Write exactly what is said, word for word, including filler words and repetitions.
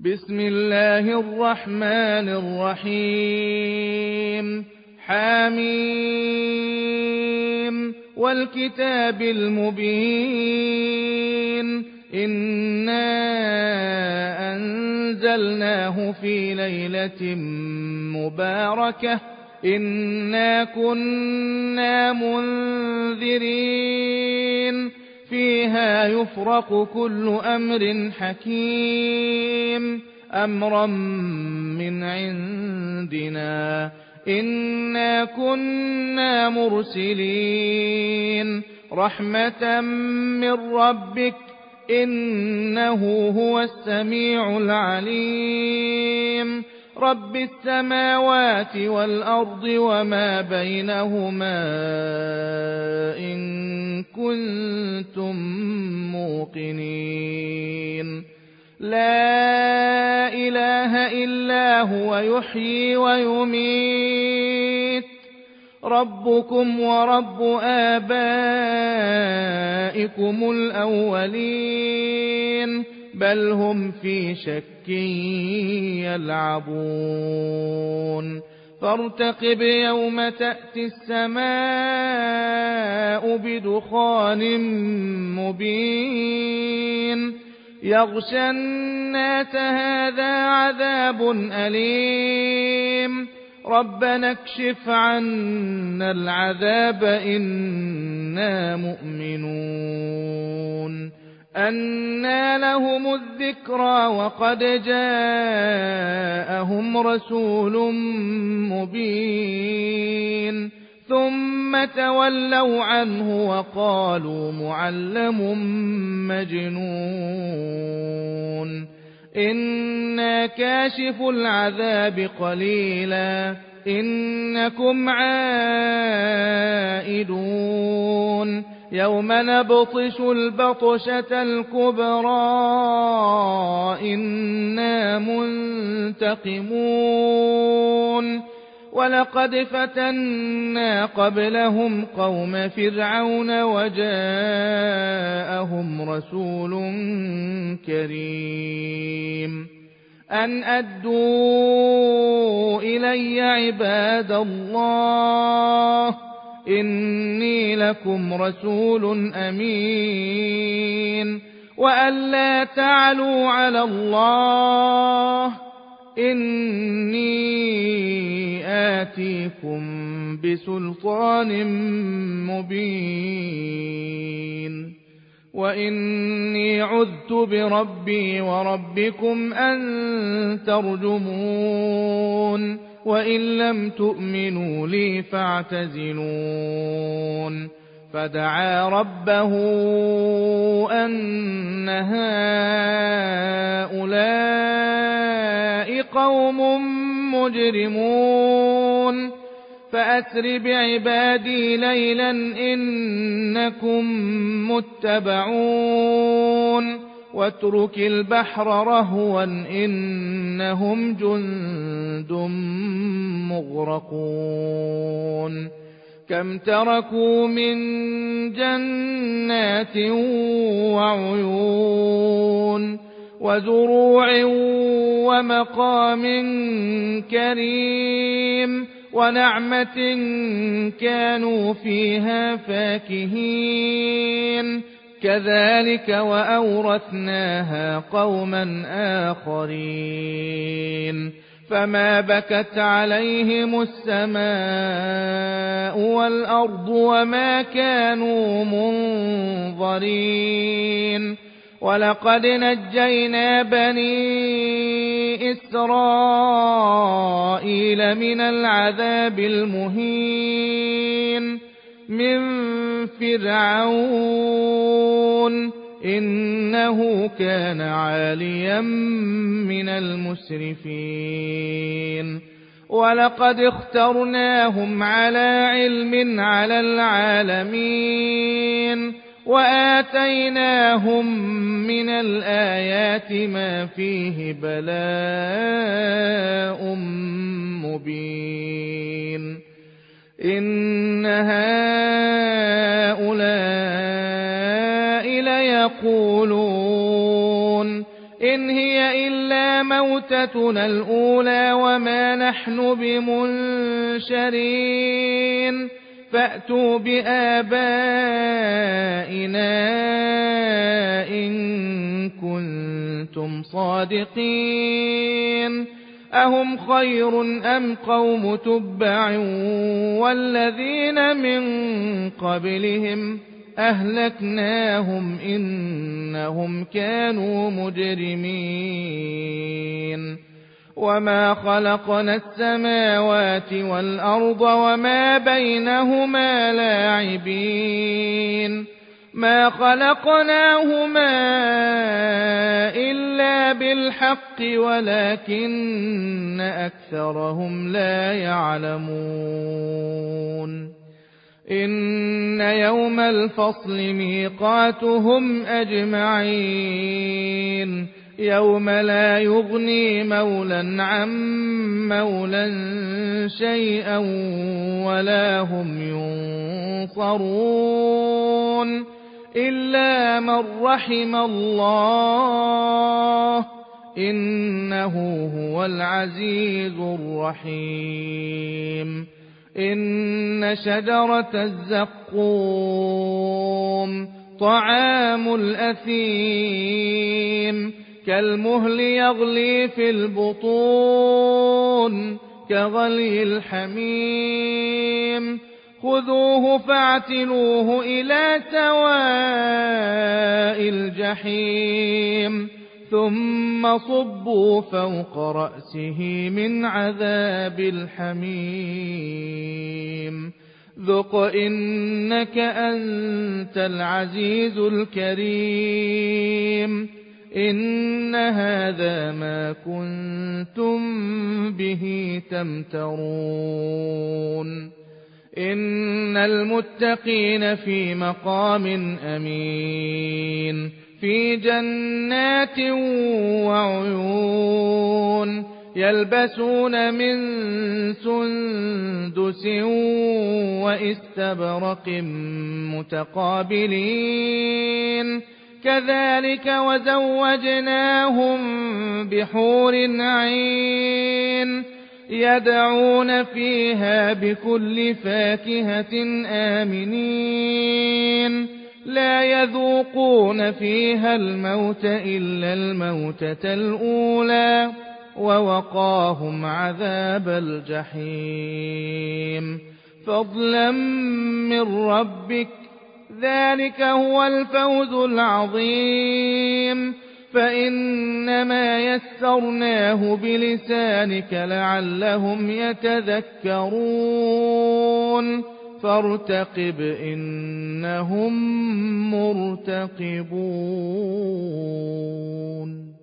بسم الله الرحمن الرحيم حميم والكتاب المبين إنا أنزلناه في ليلة مباركة إنا كنا منذرين فيها يفرق كل أمر حكيم أمرا من عندنا إنا كنا مرسلين رحمة من ربك إنه هو السميع العليم رب السماوات والأرض وما بينهما إن كنتم موقنين لا إله إلا هو يحيي ويميت ربكم ورب آبائكم الأولين بل هم في شك يلعبون فارتقب يوم تأتي السماء بدخان مبين يغشى الناس هذا عذاب أليم ربنا اكشف عنا العذاب إنا مؤمنون أنى لهم الذكرى وقد جاءهم رسول مبين ثم تولوا عنه وقالوا معلم مجنون إنا كاشف العذاب قليلا إنكم عائدون يوم نبطش البطشة الكبرى إنا منتقمون ولقد فتنا قبلهم قوم فرعون وجاءهم رسول كريم أن أدوا إلي عباد الله إني لكم رسول أمين وأن لا تعلوا على الله إني آتيكم بسلطان مبين وإني عذت بربي وربكم أن ترجمون وإن لم تؤمنوا لي فاعتزلون فدعا ربه أن هؤلاء قوم مجرمون فأسر بعبادي ليلا إنكم متبعون واترك البحر رهوا إنهم جند مغرقون كم تركوا من جنات وعيون وزروع ومقام كريم ونعمة كانوا فيها فاكهين كذلك وأورثناها قوما آخرين فما بكت عليهم السماء والأرض وما كانوا منظرين ولقد نجينا بني إسرائيل من العذاب المهين من فرعون إنه كان عاليا من المسرفين ولقد اخترناهم على علم على العالمين وآتيناهم من الآيات ما فيه بلاء مبين إن هؤلاء ليقولون إن هي إلا موتتنا الأولى وما نحن بمنشرين فأتوا بآبائنا إن كنتم صادقين أهم خير أم قوم تبع والذين من قبلهم أهلكناهم إنهم كانوا مجرمين وما خلقنا السماوات والأرض وما بينهما لاعبين ما خلقناهما إلا بالحق ولكن أكثرهم لا يعلمون إن يوم الفصل ميقاتهم أجمعين يوم لا يغني مولى عن مولى شيئا ولا هم ينصرون إلا من رحم الله إنه هو العزيز الرحيم إن شجرة الزقوم طعام الأثيم كالمهل يغلي في البطون كغلي الحميم خذوه فاعتلوه إلى سواء الجحيم ثم صبوا فوق رأسه من عذاب الحميم ذق إنك أنت العزيز الكريم إن هذا ما كنتم به تمترون إن المتقين في مقام أمين في جنات وعيون يلبسون من سندس وإستبرق متقابلين كذلك وزوجناهم بحور عين يدعون فيها بكل فاكهة آمنين لا يذوقون فيها الموت إلا الموتة الأولى ووقاهم عذاب الجحيم فضلا من ربك ذلك هو الفوز العظيم فإنما يسرناه بلسانك لعلهم يتذكرون فارتقب إنهم مرتقبون